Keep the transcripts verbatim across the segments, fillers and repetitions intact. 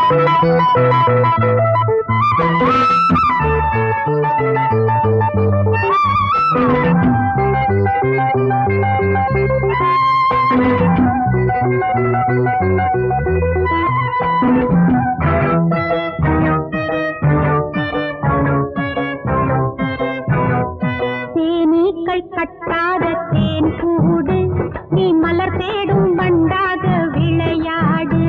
தேனீக்கள் கட்டாத தேன் கூடு, நீ மலர் தேடும் வண்டாக விளையாடு.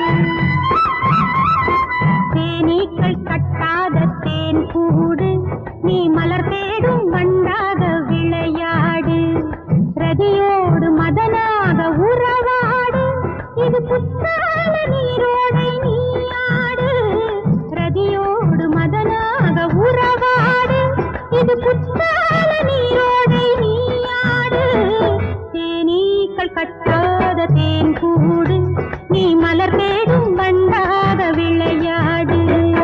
தேனீக்கள் கட்டாத தேன் கூடு, நீ மலர் தேடும் வண்டாக விளையாடு. ரதியோடு மதனாக உறவாடு, இது புத்தால நீரோடை நீயாடு. ரதியோடு மதனாக உறவாடு, இது புத்தால நீரோடை நீயாடு. தேனீக்கள் கட்டாத தேன் கூடு, நீ மலர் தேடும் வண்டாக விளையாடு.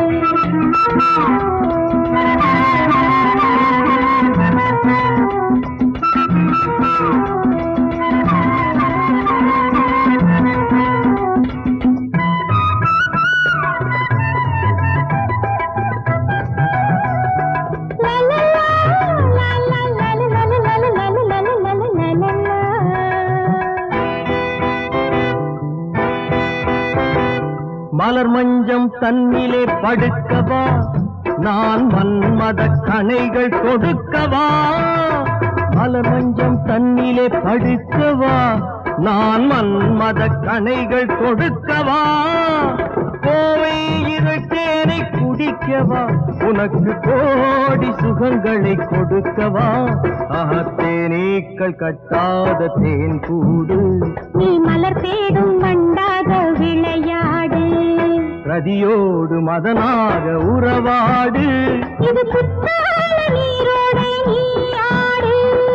மலர் மஞ்சம் தன்னிலே படுக்கவா, நான் மன்மத கணைகள் கொடுக்கவா. மலர் மஞ்சம் தன்னிலே படுக்கவா, நான் மன்மத கணைகள் கொடுக்கவா. கோவை இருட்டேனை குடிக்கவா, உனக்கு கோடி சுகங்களை கொடுக்கவா. ஆஹா, தேனீக்கள் கட்டாத தேன் கூடு, நீ மலர் தேடும் வண்டாக விளையாடு. ரதியோடு மதனாக உறவாடு, இது புத்தால நீரோடை நீயாடு.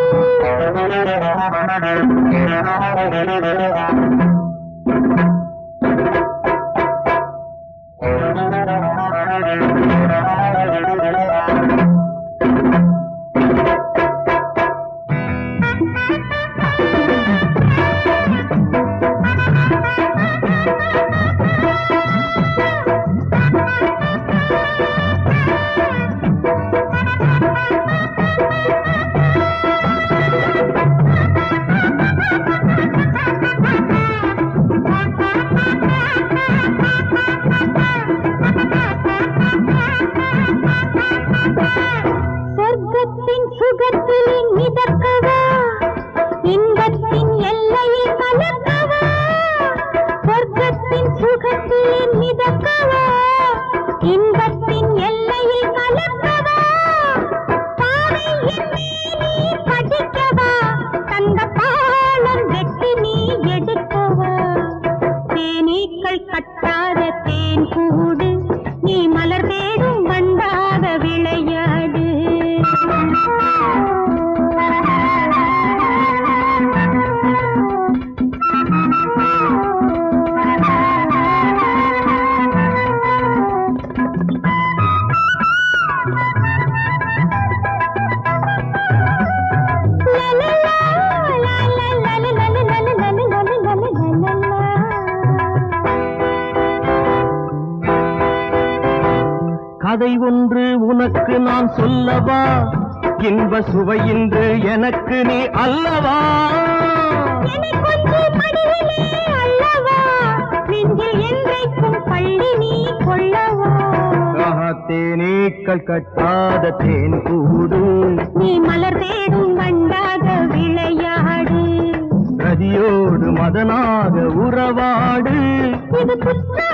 சொர்க்கத்தின் சுகத்தில் மிதக்கவா, இன்பத்தின் எல்லையில் கலக்கவா. சொர்க்கத்தின் சுகத்தில் மிதக்கவா, இன்பத்தின் எல்லையில் கலக்கவா. பாவையின் மேனி படிக்கவா, தங்க பாலம் வெட்டி நீ எடுக்கவா. தேனீக்கள் கட்டாத தேன் கூடு, நீ மலர் தேடும் வண்டாக விளையாடு. கதை ஒன்று உனக்கு நான் சொல்லவா, இன்ப சுவை இன்று எனக்கு நீ அல்லவா. தேனீக்கள் கட்டாத தேன் கூடு, நீ மலர் தேடும் வண்டாக விளையாடு. ரதியோடு மதனாக உறவாடு, இது புத்தா